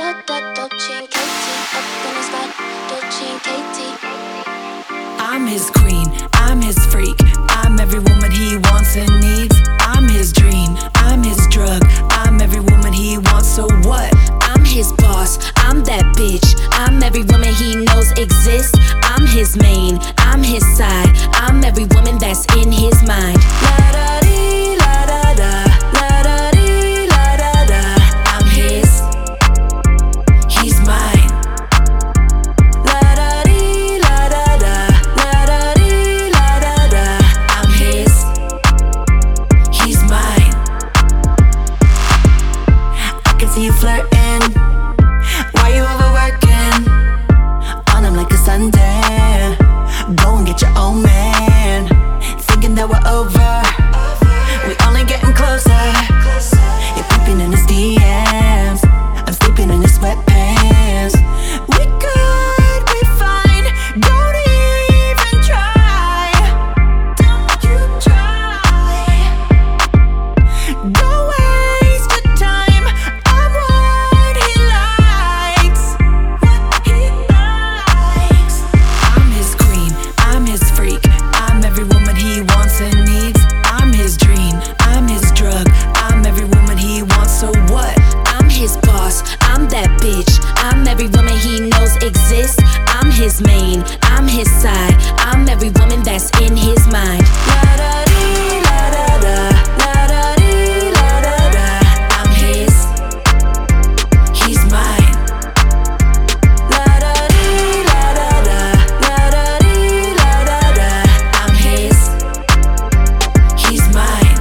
I'm his queen, I'm his freak, I'm every woman he wants and needs. I'm his dream, I'm his drug, I'm every woman he wants, so what? I'm his boss, I'm that bitch, I'm every woman he knows exists. I'm his main, I'm his side, I'm every woman that's in his mind. La da dee, la da da, la da dee, la da da. I'm his, he's mine. La da dee, la da da, la da dee, la da da. I'm his, he's mine. I can see you flirting, why you overworking? On him like a Sunday, go and get your own man. Thinking that we're over, we only getting closer. You're peeping in his DMs, I'm sleeping in his sweatpants. We could be fine, don't even try. Don't you try. Don't waste your time, I'm what he likes. What he likes. I'm his queen, I'm his freak, I'm every woman he wants and needs. I'm his dream, I'm his drug, I'm every woman he wants, so what? I'm his boss, I'm that bitch, I'm every woman he knows exists. I'm his main, I'm his side, I'm every woman that's in his mind. La da dee, la da da, la da dee, la da da. I'm his, he's mine. La da dee, la da da, la da dee, la da da. I'm his, he's mine.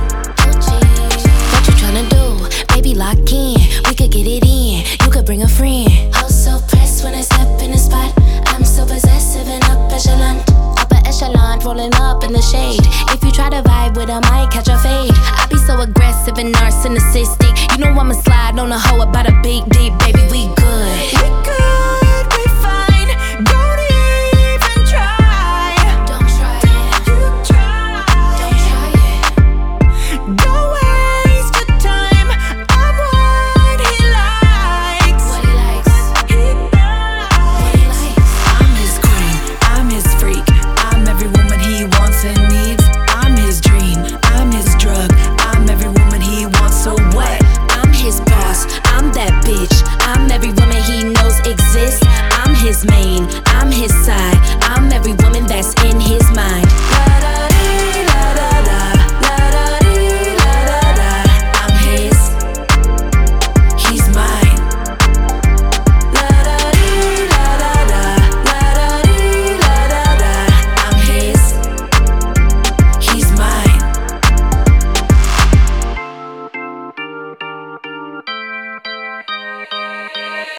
What you tryna do? Baby, lock in. We could get it in. You could bring a friend. Oh, so pressed when I step in the spot. I'm so possessive and upper echelon, rolling up in the shade. If you try to vibe with I might catch a fade. I be so aggressive and narcissistic. You know I'ma slide on a hoe about a big deep, baby, we good. We could be fine, don't even try. Don't try it. You try. Don't try it. Don't waste your time, I'm what he likes. What he likes. He What he likes. likes. I'm his queen, I'm his freak, I'm every woman he wants and needs. I'm his dream, I'm his drug, I'm every woman he wants, so what? I'm his boss, I'm that bitch, I'm every woman he knows exists. I'm his main, I'm his side,